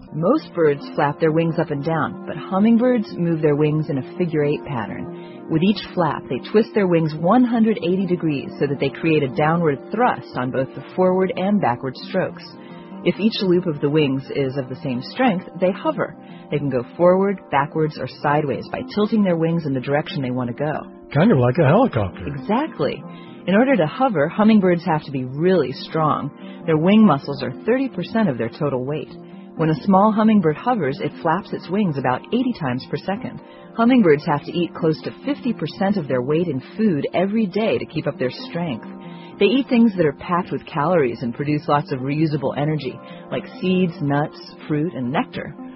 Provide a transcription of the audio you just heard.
Most birds flap their wings up and down, but hummingbirds move their wings in a figure-8 pattern. With each flap, they twist their wings 180 degrees so that they create a downward thrust on both the forward and backward strokes. If each loop of the wings is of the same strength, they hover. They can go forward, backwards, or sideways by tilting their wings in the direction they want to go. Kind of like a helicopter. Exactly. In order to hover, hummingbirds have to be really strong. Their wing muscles are 30% of their total weight. When a small hummingbird hovers, it flaps its wings about 80 times per second. Hummingbirds have to eat close to 50% of their weight in food every day to keep up their strength. They eat things that are packed with calories and produce lots of reusable energy, like seeds, nuts, fruit, and nectar.